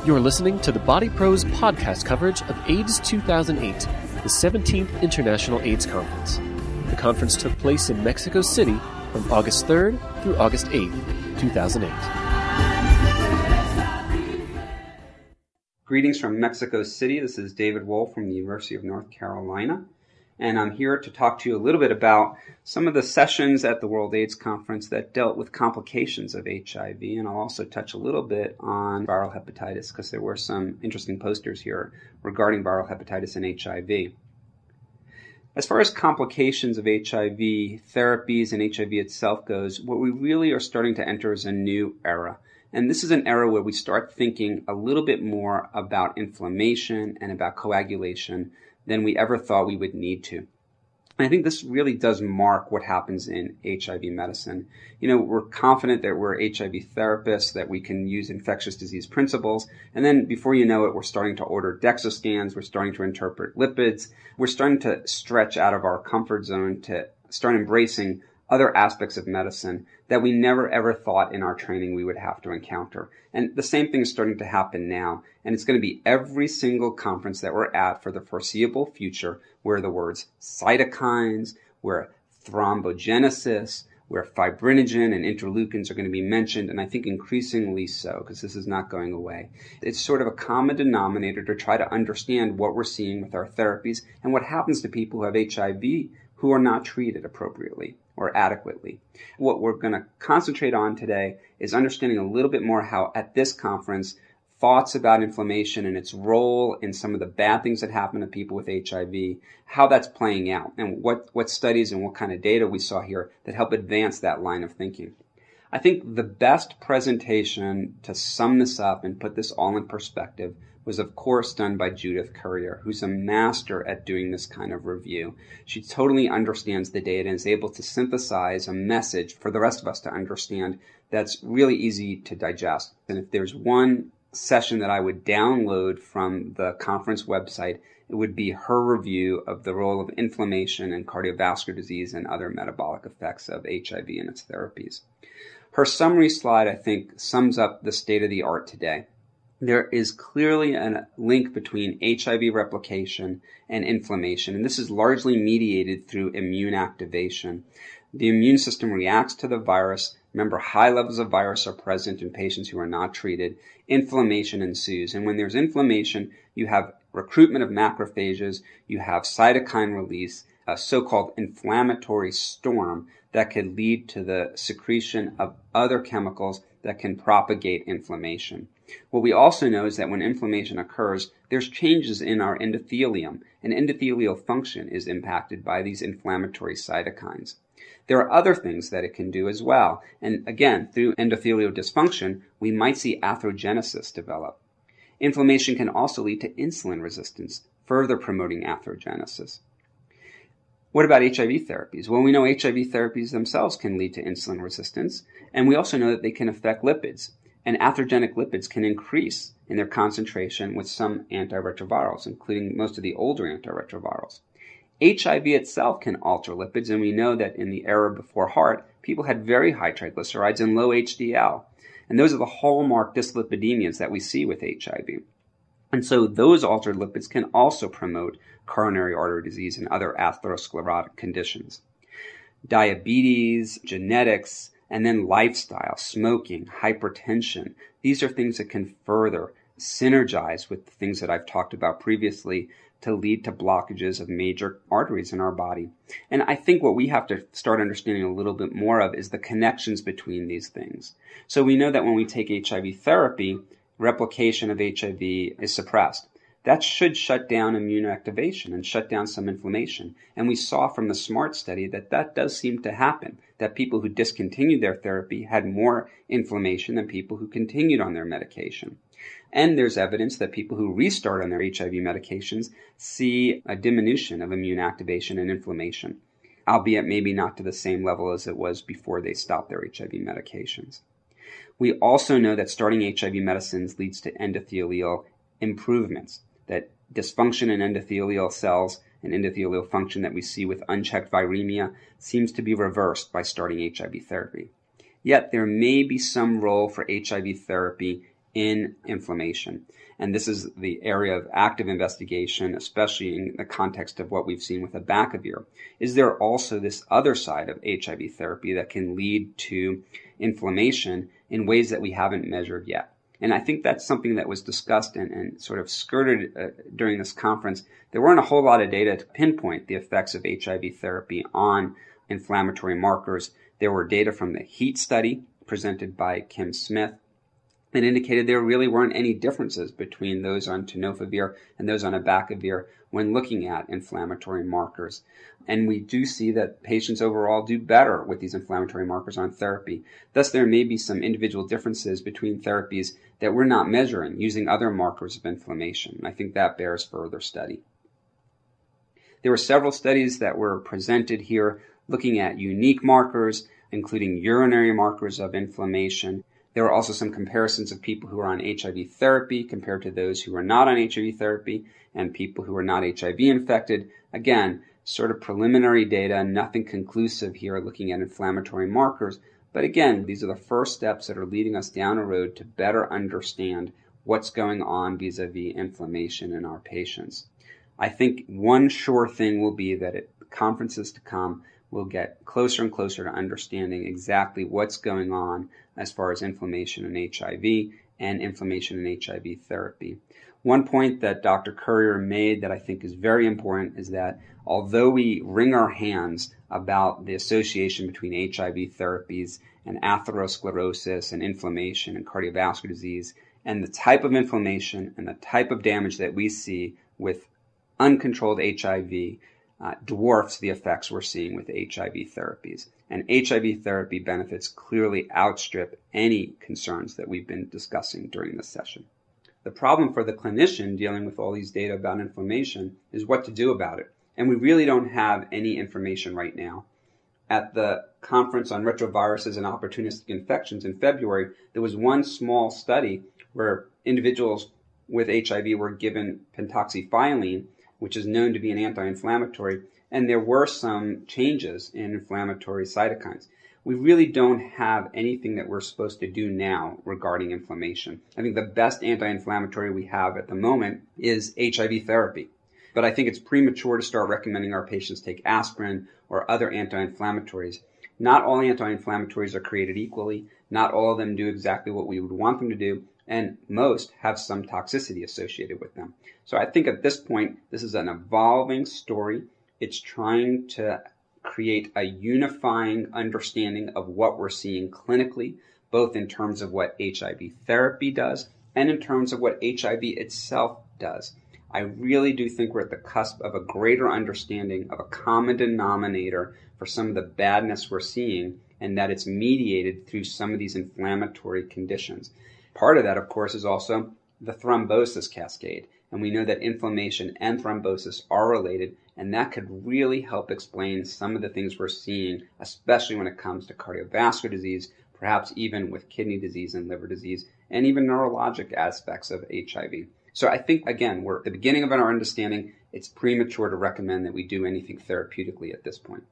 You're listening to the Body Pros podcast coverage of AIDS 2008, the 17th International AIDS Conference. The conference took place in Mexico City from August 3rd through August 8th, 2008. Greetings from Mexico City. This is David Wohl from the University of North Carolina, and I'm here to talk to you a little bit about some of the sessions at the World AIDS Conference that dealt with complications of HIV, and I'll also touch a little bit on viral hepatitis because there were some interesting posters here regarding viral hepatitis and HIV. As far as complications of HIV, therapies, and HIV itself goes, what we really are starting to enter is a new era. And this is an era where we start thinking a little bit more about inflammation and about coagulation than we ever thought we would need to. And I think this really does mark what happens in HIV medicine. You know, we're confident that we're HIV therapists, that we can use infectious disease principles, and then before you know it, we're starting to order DEXA scans, we're starting to interpret lipids, we're starting to stretch out of our comfort zone to start embracing other aspects of medicine that we never ever thought in our training we would have to encounter. And the same thing is starting to happen now. And it's going to be every single conference that we're at for the foreseeable future where the words cytokines, where thrombogenesis, where fibrinogen and interleukins are going to be mentioned, and I think increasingly so, because this is not going away. It's sort of a common denominator to try to understand what we're seeing with our therapies and what happens to people who have HIV who are not treated appropriately or adequately. What we're going to concentrate on today is understanding a little bit more how at this conference thoughts about inflammation and its role in some of the bad things that happen to people with HIV, how that's playing out, and what studies and what kind of data we saw here that help advance that line of thinking. I think the best presentation to sum this up and put this all in perspective was of course done by Judith Currier, who's a master at doing this kind of review. She totally understands the data and is able to synthesize a message for the rest of us to understand that's really easy to digest. And if there's one session that I would download from the conference website, it would be her review of the role of inflammation and cardiovascular disease and other metabolic effects of HIV and its therapies. Her summary slide, I think, sums up the state of the art today. There is clearly a link between HIV replication and inflammation, and this is largely mediated through immune activation. The immune system reacts to the virus. Remember, high levels of virus are present in patients who are not treated. Inflammation ensues, and when there's inflammation, you have recruitment of macrophages, you have cytokine release, a so-called inflammatory storm that could lead to the secretion of other chemicals that can propagate inflammation. What we also know is that when inflammation occurs, there's changes in our endothelium, and endothelial function is impacted by these inflammatory cytokines. There are other things that it can do as well, and again, through endothelial dysfunction, we might see atherogenesis develop. Inflammation can also lead to insulin resistance, further promoting atherogenesis. What about HIV therapies? Well, we know HIV therapies themselves can lead to insulin resistance, and we also know that they can affect lipids. And atherogenic lipids can increase in their concentration with some antiretrovirals, including most of the older antiretrovirals. HIV itself can alter lipids, and we know that in the era before HAART, people had very high triglycerides and low HDL. And those are the hallmark dyslipidemias that we see with HIV. And so those altered lipids can also promote coronary artery disease and other atherosclerotic conditions. Diabetes, genetics, and then lifestyle, smoking, hypertension. These are things that can further synergize with the things that I've talked about previously to lead to blockages of major arteries in our body. And I think what we have to start understanding a little bit more of is the connections between these things. So we know that when we take HIV therapy, replication of HIV is suppressed. That should shut down immune activation and shut down some inflammation. And we saw from the SMART study that that does seem to happen, that people who discontinued their therapy had more inflammation than people who continued on their medication. And there's evidence that people who restart on their HIV medications see a diminution of immune activation and inflammation, albeit maybe not to the same level as it was before they stopped their HIV medications. We also know that starting HIV medicines leads to endothelial improvements, that dysfunction in endothelial cells and endothelial function that we see with unchecked viremia seems to be reversed by starting HIV therapy. Yet there may be some role for HIV therapy in inflammation. And this is the area of active investigation, especially in the context of what we've seen with abacavir. Is there also this other side of HIV therapy that can lead to inflammation in ways that we haven't measured yet? And I think that's something that was discussed and sort of skirted during this conference. There weren't a whole lot of data to pinpoint the effects of HIV therapy on inflammatory markers. There were data from the HEAT study presented by Kim Smith that indicated there really weren't any differences between those on tenofovir and those on abacavir when looking at inflammatory markers. And we do see that patients overall do better with these inflammatory markers on therapy. Thus, there may be some individual differences between therapies that we're not measuring using other markers of inflammation. I think that bears further study. There were several studies that were presented here looking at unique markers, including urinary markers of inflammation. There were also some comparisons of people who are on HIV therapy compared to those who are not on HIV therapy and people who are not HIV infected. Again, sort of preliminary data, nothing conclusive here looking at inflammatory markers. But again, these are the first steps that are leading us down a road to better understand what's going on vis-a-vis inflammation in our patients. I think one sure thing will be that at conferences to come, we'll get closer and closer to understanding exactly what's going on as far as inflammation in HIV and inflammation in HIV therapy. One point that Dr. Currier made that I think is very important is that although we wring our hands about the association between HIV therapies and atherosclerosis and inflammation and cardiovascular disease, and the type of inflammation and the type of damage that we see with uncontrolled HIV dwarfs the effects we're seeing with HIV therapies. And HIV therapy benefits clearly outstrip any concerns that we've been discussing during this session. The problem for the clinician dealing with all these data about inflammation is what to do about it. And we really don't have any information right now. At the conference on retroviruses and opportunistic infections in February, there was one small study where individuals with HIV were given pentoxifylline, which is known to be an anti-inflammatory, and there were some changes in inflammatory cytokines. We really don't have anything that we're supposed to do now regarding inflammation. I think the best anti-inflammatory we have at the moment is HIV therapy. But I think it's premature to start recommending our patients take aspirin or other anti-inflammatories. Not all anti-inflammatories are created equally. Not all of them do exactly what we would want them to do, and most have some toxicity associated with them. So I think at this point, this is an evolving story. It's trying to create a unifying understanding of what we're seeing clinically, both in terms of what HIV therapy does and in terms of what HIV itself does. I really do think we're at the cusp of a greater understanding of a common denominator for some of the badness we're seeing, and that it's mediated through some of these inflammatory conditions. Part of that, of course, is also the thrombosis cascade. And we know that inflammation and thrombosis are related, and that could really help explain some of the things we're seeing, especially when it comes to cardiovascular disease, perhaps even with kidney disease and liver disease, and even neurologic aspects of HIV. So I think, again, we're at the beginning of our understanding. It's premature to recommend that we do anything therapeutically at this point.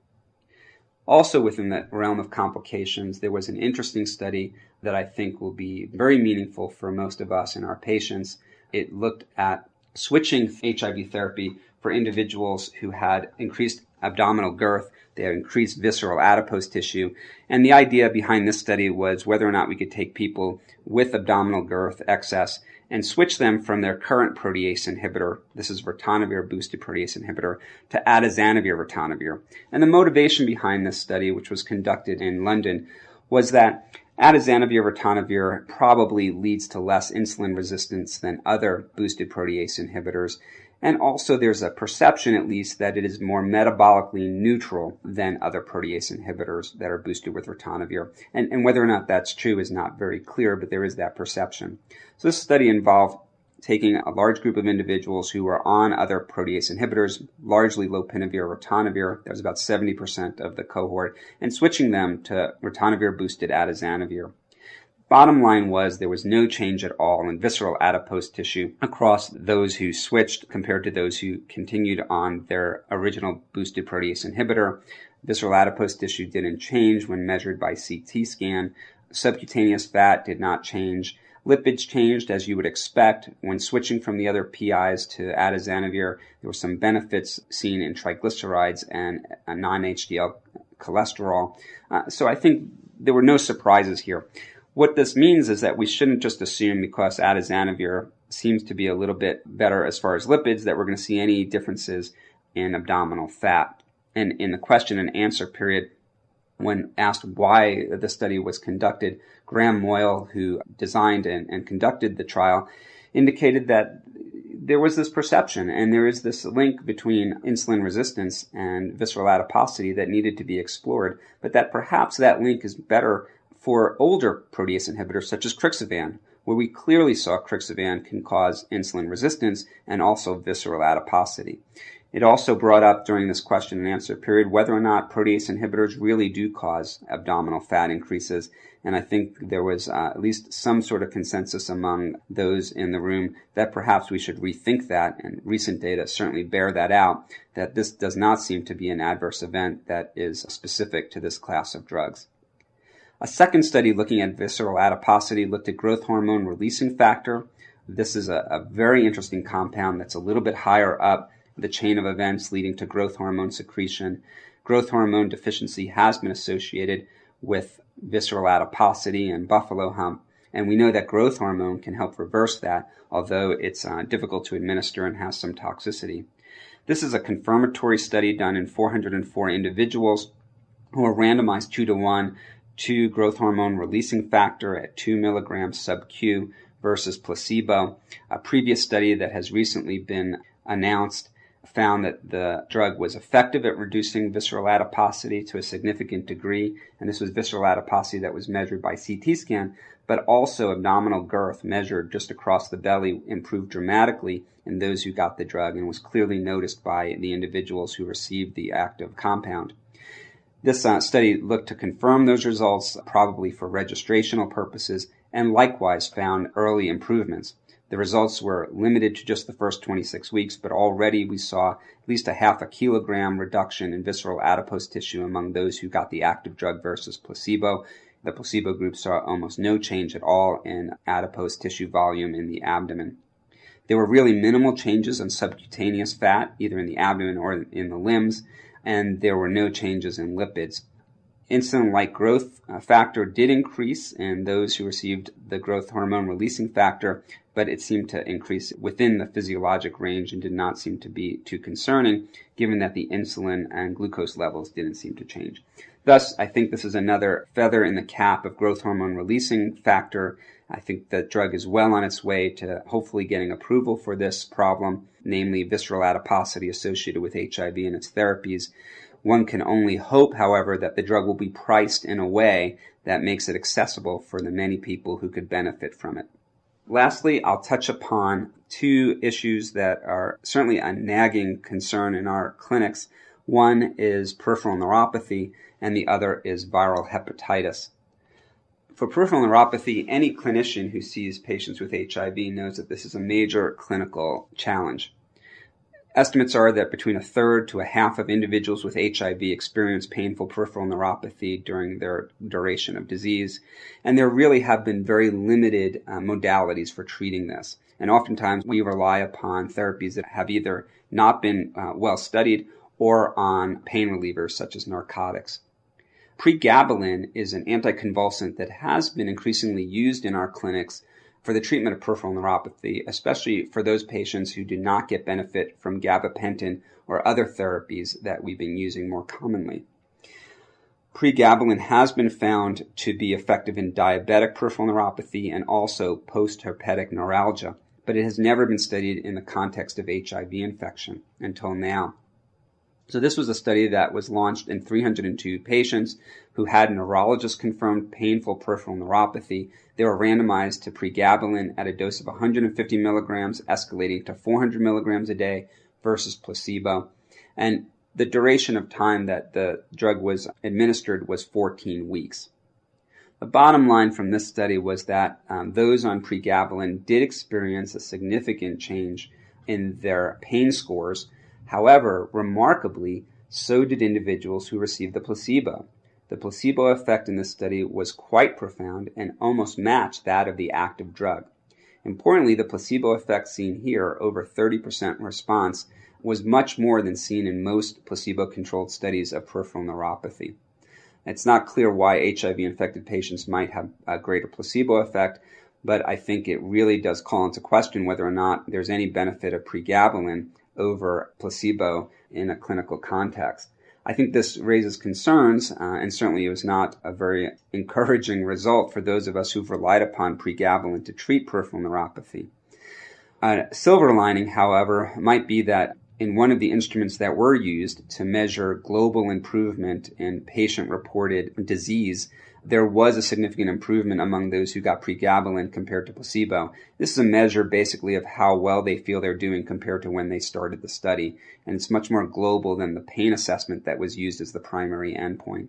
Also within the realm of complications, there was an interesting study that I think will be very meaningful for most of us and our patients. It looked at switching HIV therapy for individuals who had increased abdominal girth, they had increased visceral adipose tissue, and the idea behind this study was whether or not we could take people with abdominal girth excess and switch them from their current protease inhibitor, this is ritonavir boosted protease inhibitor, to atazanavir-ritonavir. And the motivation behind this study, which was conducted in London, was that atazanavir-ritonavir probably leads to less insulin resistance than other boosted protease inhibitors. And also there's a perception, at least, that it is more metabolically neutral than other protease inhibitors that are boosted with ritonavir. And whether or not that's true is not very clear, but there is that perception. So this study involved taking a large group of individuals who were on other protease inhibitors, largely lopinavir-ritonavir, that was about 70% of the cohort, and switching them to ritonavir-boosted atazanavir. Bottom line was there was no change at all in visceral adipose tissue across those who switched compared to those who continued on their original boosted protease inhibitor. Visceral adipose tissue didn't change when measured by CT scan. Subcutaneous fat did not change. Lipids changed, as you would expect. When switching from the other PIs to atazanavir, there were some benefits seen in triglycerides and non-HDL cholesterol. So I think there were no surprises here. What this means is that we shouldn't just assume because atazanavir seems to be a little bit better as far as lipids that we're going to see any differences in abdominal fat. And in the question and answer period, when asked why the study was conducted, Graham Moyle, who designed and conducted the trial, indicated that there was this perception and there is this link between insulin resistance and visceral adiposity that needed to be explored, but that perhaps that link is better for older protease inhibitors such as Crixivan, where we clearly saw Crixivan can cause insulin resistance and also visceral adiposity. It also brought up during this question and answer period whether or not protease inhibitors really do cause abdominal fat increases, and I think there was at least some sort of consensus among those in the room that perhaps we should rethink that, and recent data certainly bear that out, that this does not seem to be an adverse event that is specific to this class of drugs. A second study looking at visceral adiposity looked at growth hormone releasing factor. This is a very interesting compound that's a little bit higher up the chain of events leading to growth hormone secretion. Growth hormone deficiency has been associated with visceral adiposity and buffalo hump, and we know that growth hormone can help reverse that, although it's difficult to administer and has some toxicity. This is a confirmatory study done in 404 individuals who are randomized 2-to-1 to growth hormone releasing factor at 2 milligrams sub-Q versus placebo. A previous study that has recently been announced found that the drug was effective at reducing visceral adiposity to a significant degree, and this was visceral adiposity that was measured by CT scan, but also abdominal girth measured just across the belly improved dramatically in those who got the drug and was clearly noticed by the individuals who received the active compound. This study looked to confirm those results, probably for registrational purposes, and likewise found early improvements. The results were limited to just the first 26 weeks, but already we saw at least a 0.5 kilogram reduction in visceral adipose tissue among those who got the active drug versus placebo. The placebo group saw almost no change at all in adipose tissue volume in the abdomen. There were really minimal changes in subcutaneous fat, either in the abdomen or in the limbs, and there were no changes in lipids. Insulin-like growth factor did increase in those who received the growth hormone releasing factor, but it seemed to increase within the physiologic range and did not seem to be too concerning, given that the insulin and glucose levels didn't seem to change. Thus, I think this is another feather in the cap of growth hormone releasing factor. I think the drug is well on its way to hopefully getting approval for this problem, namely visceral adiposity associated with HIV and its therapies. One can only hope, however, that the drug will be priced in a way that makes it accessible for the many people who could benefit from it. Lastly, I'll touch upon two issues that are certainly a nagging concern in our clinics. One is peripheral neuropathy, and the other is viral hepatitis. For peripheral neuropathy, any clinician who sees patients with HIV knows that this is a major clinical challenge. Estimates are that between 1/3 to 1/2 of individuals with HIV experience painful peripheral neuropathy during their duration of disease, and there really have been very limited modalities for treating this. And oftentimes we rely upon therapies that have either not been well studied or on pain relievers such as narcotics. Pregabalin is an anticonvulsant that has been increasingly used in our clinics for the treatment of peripheral neuropathy, especially for those patients who do not get benefit from gabapentin or other therapies that we've been using more commonly. Pregabalin has been found to be effective in diabetic peripheral neuropathy and also post-herpetic neuralgia, but it has never been studied in the context of HIV infection until now. So this was a study that was launched in 302 patients who had neurologist-confirmed painful peripheral neuropathy. They were randomized to pregabalin at a dose of 150 milligrams, escalating to 400 milligrams a day versus placebo. And the duration of time that the drug was administered was 14 weeks. The bottom line from this study was that those on pregabalin did experience a significant change in their pain scores. However, remarkably, so did individuals who received the placebo. the placebo effect in this study was quite profound and almost matched that of the active drug. Importantly, the placebo effect seen here, over 30% response, was much more than seen in most placebo-controlled studies of peripheral neuropathy. It's not clear why HIV-infected patients might have a greater placebo effect, but I think it really does call into question whether or not there's any benefit of pregabalin over placebo in a clinical context. I think this raises concerns, and certainly it was not a very encouraging result for those of us who've relied upon pregabalin to treat peripheral neuropathy. A silver lining, however, might be that in one of the instruments that were used to measure global improvement in patient-reported disease, there was a significant improvement among those who got pregabalin compared to placebo. This is a measure basically of how well they feel they're doing compared to when they started the study, and it's much more global than the pain assessment that was used as the primary endpoint.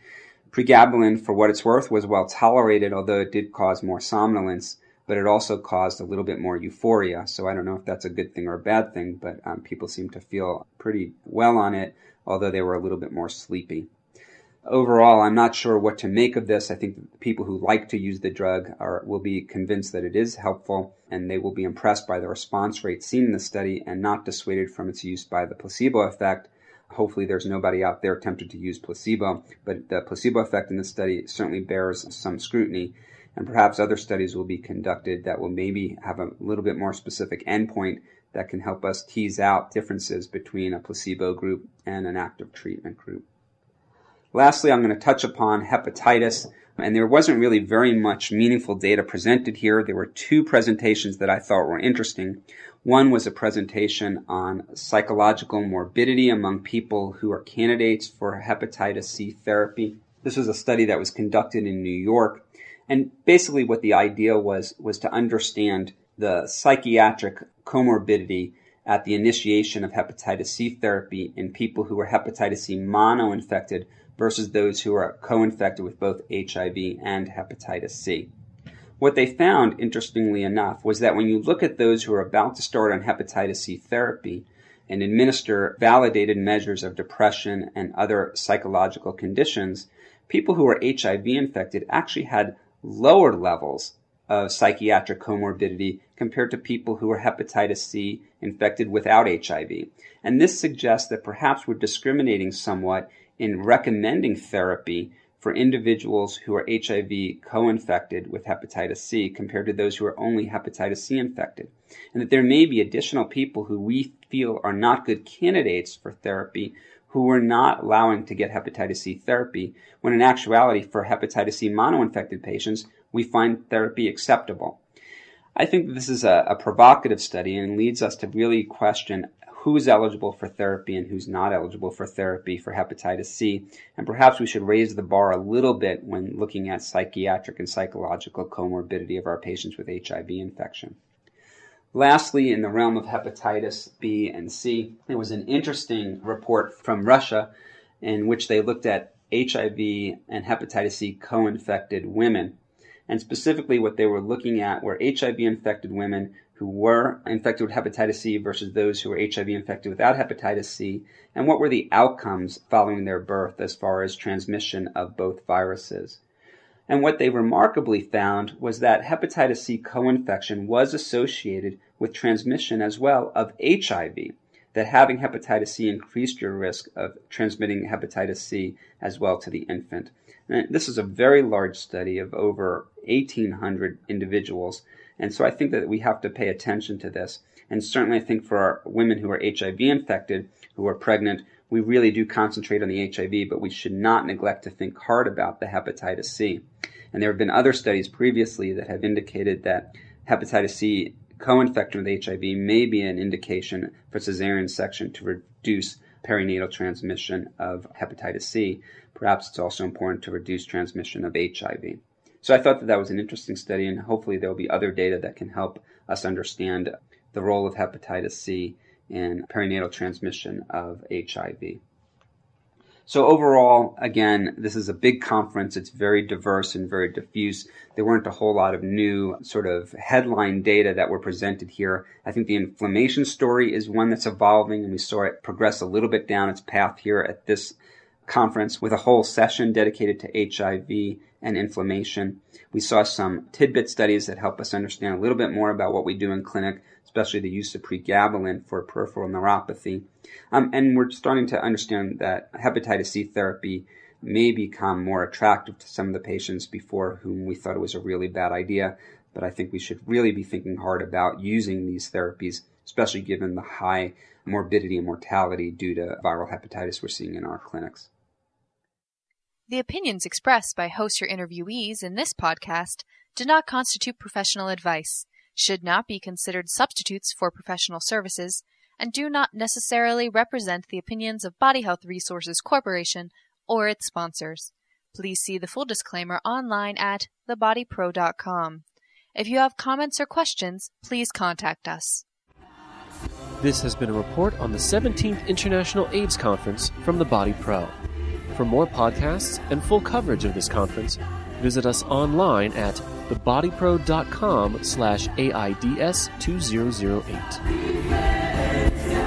Pregabalin, for what it's worth, was well tolerated, although it did cause more somnolence, but it also caused a little bit more euphoria, so I don't know if that's a good thing or a bad thing, but people seem to feel pretty well on it, although they were a little bit more sleepy. Overall, I'm not sure what to make of this. I think people who like to use the drug will be convinced that it is helpful, and they will be impressed by the response rate seen in the study and not dissuaded from its use by the placebo effect. Hopefully there's nobody out there tempted to use placebo, but the placebo effect in this study certainly bears some scrutiny, and perhaps other studies will be conducted that will maybe have a little bit more specific endpoint that can help us tease out differences between a placebo group and an active treatment group. Lastly, I'm going to touch upon hepatitis, and there wasn't really very much meaningful data presented here. There were two presentations that I thought were interesting. One was a presentation on psychological morbidity among people who are candidates for hepatitis C therapy. This was a study that was conducted in New York, and basically what the idea was to understand the psychiatric comorbidity at the initiation of hepatitis C therapy in people who were hepatitis C mono-infected versus those who are co-infected with both HIV and hepatitis C. What they found, interestingly enough, was that when you look at those who are about to start on hepatitis C therapy and administer validated measures of depression and other psychological conditions, people who are HIV infected actually had lower levels of psychiatric comorbidity compared to people who are hepatitis C infected without HIV. And this suggests that perhaps we're discriminating somewhat in recommending therapy for individuals who are HIV co-infected with hepatitis C compared to those who are only hepatitis C infected. And that there may be additional people who we feel are not good candidates for therapy who we're not allowing to get hepatitis C therapy, when in actuality for hepatitis C mono-infected patients, we find therapy acceptable. I think this is a provocative study and leads us to really question who's eligible for therapy and who's not eligible for therapy for hepatitis C, and perhaps we should raise the bar a little bit when looking at psychiatric and psychological comorbidity of our patients with HIV infection. Lastly, in the realm of hepatitis B and C, there was an interesting report from Russia in which they looked at HIV and hepatitis C co-infected women. And specifically what they were looking at were HIV-infected women who were infected with hepatitis C versus those who were HIV-infected without hepatitis C, and what were the outcomes following their birth as far as transmission of both viruses. And what they remarkably found was that hepatitis C co-infection was associated with transmission as well of HIV, that having hepatitis C increased your risk of transmitting hepatitis C as well to the infant. And this is a very large study of over 1,800 individuals, and so I think that we have to pay attention to this. And certainly I think for our women who are HIV infected, who are pregnant, we really do concentrate on the HIV, but we should not neglect to think hard about the hepatitis C. And there have been other studies previously that have indicated that hepatitis C co-infection with HIV may be an indication for cesarean section to reduce perinatal transmission of hepatitis C. Perhaps it's also important to reduce transmission of HIV. So I thought that was an interesting study, and hopefully there will be other data that can help us understand the role of hepatitis C in perinatal transmission of HIV. So overall, again, this is a big conference. It's very diverse and very diffuse. There weren't a whole lot of new sort of headline data that were presented here. I think the inflammation story is one that's evolving, and we saw it progress a little bit down its path here at this conference with a whole session dedicated to HIV and inflammation. We saw some tidbit studies that help us understand a little bit more about what we do in clinic, especially the use of pregabalin for peripheral neuropathy. And we're starting to understand that hepatitis C therapy may become more attractive to some of the patients before whom we thought it was a really bad idea. But I think we should really be thinking hard about using these therapies, especially given the high morbidity and mortality due to viral hepatitis we're seeing in our clinics. The opinions expressed by hosts or interviewees in this podcast do not constitute professional advice, should not be considered substitutes for professional services, and do not necessarily represent the opinions of Body Health Resources Corporation or its sponsors. Please see the full disclaimer online at thebodypro.com. If you have comments or questions, please contact us. This has been a report on the 17th International AIDS Conference from The Body Pro. For more podcasts and full coverage of this conference, visit us online at thebodypro.com/AIDS2008.